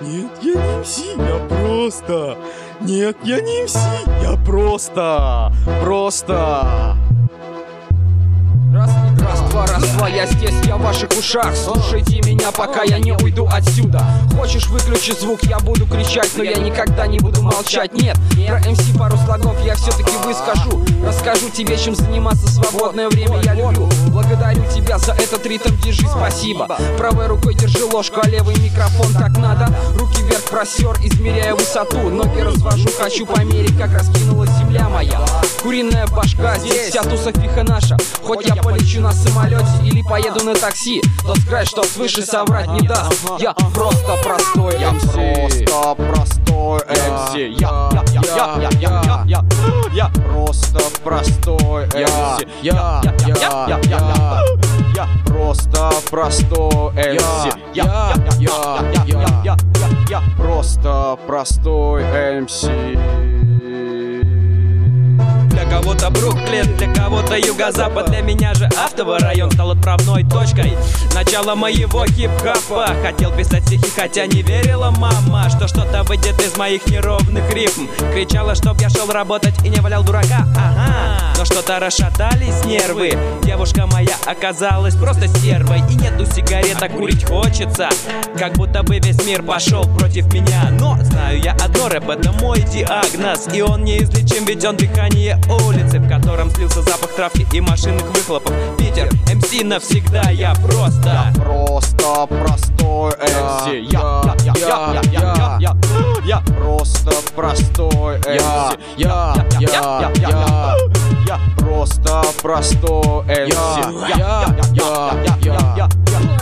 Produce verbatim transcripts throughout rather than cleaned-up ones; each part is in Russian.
Нет, я не эм си, я просто... Нет, я не эм си, я просто... Просто... Раз, раз, два, раз, два, я здесь, я в ваших ушах. Слушайте меня, пока я не уйду отсюда. Хочешь, выключи звук, я буду кричать, но я никогда не буду молчать. Нет, про эм си пару слогов я все-таки выскажу. Расскажу тебе, чем заниматься в свободное время я люблю. Благодарю тебя за этот ритм, держи, спасибо. Правой рукой держи ложку, а левый микрофон как надо. Руки вверх просер, измеряя высоту. Ноги развожу, хочу померить, как раскинулась земля моя. Куриная башка, здесь вся тусовиха наша. Хоть я полечу на самолете или поеду на такси, тот край, что свыше соврать не даст. Я просто простой эм си. Просто простой эм си. Я, я, я, я, я, я, я, я просто простой эм си. Я, я, я, я, я, я просто простой эм си. Я, я, я, я, я, я, я просто простой эм си. Для кого-то Бруклин, для кого-то Юго-Запад. Для меня же автовый район стал отправной точкой начала моего хип-хопа. Хотел писать стихи, хотя не верила мама, что что-то выйдет из моих неровных рифм. Кричала, чтоб я шел работать и не валял дурака, ага. Но что-то расшатались нервы. Девушка моя оказалась просто стервой. И нету сигарет, а курить хочется. Как будто бы весь мир пошел против меня. Но знаю я одно, рэп — это мой диагноз. И он неизлечим, ведь он дыхание улицы, в котором слился запах травки и машинных выхлопов. Питер, эм си навсегда, я просто Я просто простой эм си. Я, я, я, я, я, я, я просто простой эм си. Я, я, я, я, я, я просто простой эм си. Я, я, я, я, я, я,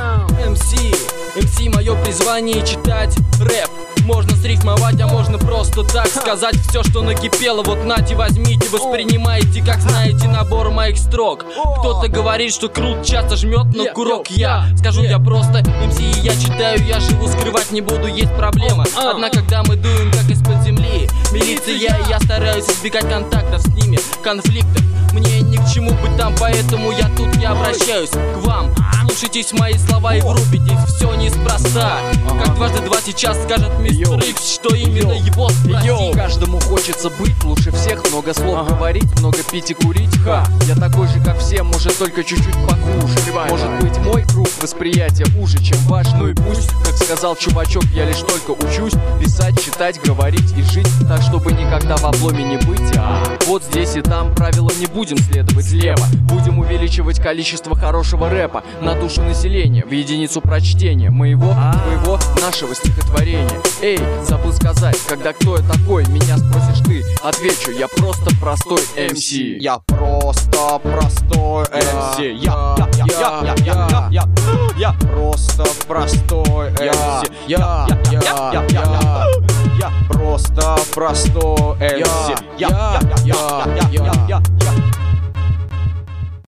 эм си, эм си мое призвание читать рэп. Можно срифмовать, а можно просто так сказать все, что накипело. Вот нате, возьмите, воспринимайте, как знаете, набор моих строк. Кто-то говорит, что крут часто жмет, но курок я скажу, я просто эм си, и я читаю, я живу, скрывать не буду, есть проблема. Одна, когда мы дуем, как из-под земли. Милиция, и я стараюсь избегать контактов с ними, конфликтов. Мне ни к чему быть там, поэтому я тут не обращаюсь к вам. Слушайтесь мои слова и врубитесь, все неспроста. Как дважды два сейчас скажет мистер Икс, что именно его спроси. Каждому хочется быть лучше всех, много слов ага. говорить, много пить и курить. Ха, я такой же, как все, может только чуть-чуть похуже. Может быть, мой круг восприятия уже, чем ваш, ну и пусть. Как сказал чувачок, я лишь только учусь писать, читать, говорить и жить так, чтобы никогда в обломе не быть. А вот здесь и там правилам не будем следовать слева. Будем увеличивать количество хорошего рэпа на душу населения в единицу прочтения моего, твоего, нашего стихотворения. Эй, забыл сказать, когда кто я такой, меня спросишь ты, отвечу, я просто простой эм си. Я просто простой эм си. Я, я, я, я, я, я, я, я просто простой эм си. Я, я, я, я, я, я просто простой эм си. Я, я, я, я, я, я, я.